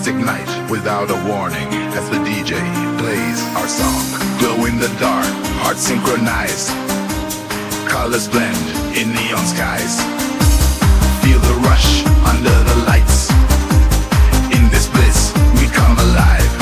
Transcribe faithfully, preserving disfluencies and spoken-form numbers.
ignite without a warning as the D J plays our song. Glow in the dark, hearts synchronized, colors blend in neon skies. Feel the rush under the lights. In this bliss, we come alive.